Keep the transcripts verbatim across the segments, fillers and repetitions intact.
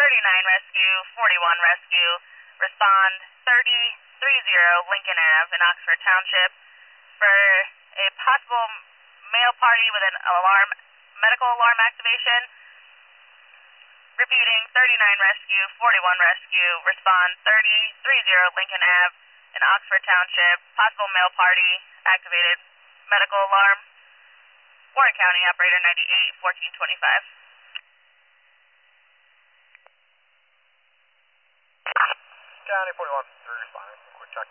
thirty-nine Rescue, forty-one Rescue, respond thirty thirty Lincoln Ave in Oxford Township for a possible male party with an alarm, medical alarm activation. Repeating, thirty-nine Rescue, forty-one Rescue, respond thirty thirty Lincoln Ave in Oxford Township, possible male party, activated medical alarm. Warren County, operator ninety-eight fourteen twenty-five. County forty-one fifty-three responding. Quick check.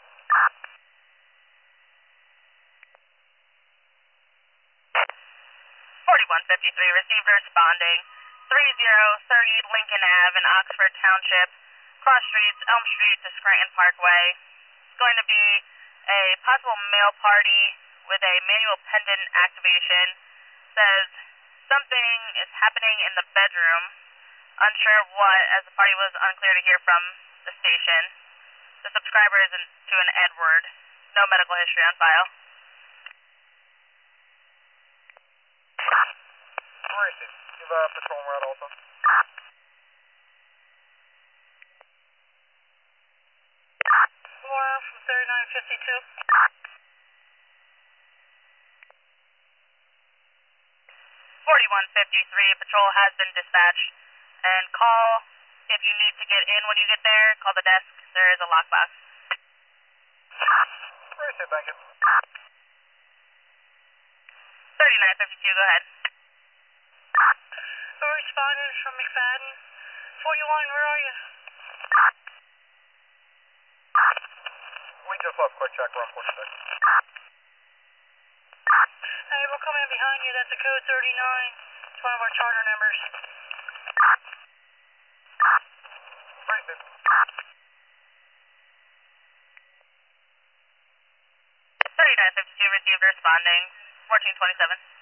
forty-one fifty-three received responding. thirty thirty Lincoln Ave in Oxford Township, cross streets, Elm Street to Scranton Parkway. It's going to be a possible male party with a manual pendant activation. Says something is happening in the bedroom. Unsure of what, as the party was unclear to hear from the station. The subscriber is in, to an Edward. No medical history on file. Racing. Give a patrol route also. More from thirty-nine fifty-two. forty-one fifty-three, patrol has been dispatched. And call if you need to get in when you get there. Call the desk. There is a lockbox. Racing, thank you. thirty-nine fifty-two, go ahead. Responding from McFadden. forty-one, where are you? We just left. Quick check. We're on forty-six. Hey, we're coming in behind you. That's a code thirty-nine. It's one of our charter numbers. Racing. thirty-nine fifty-two received responding. fourteen twenty-seven.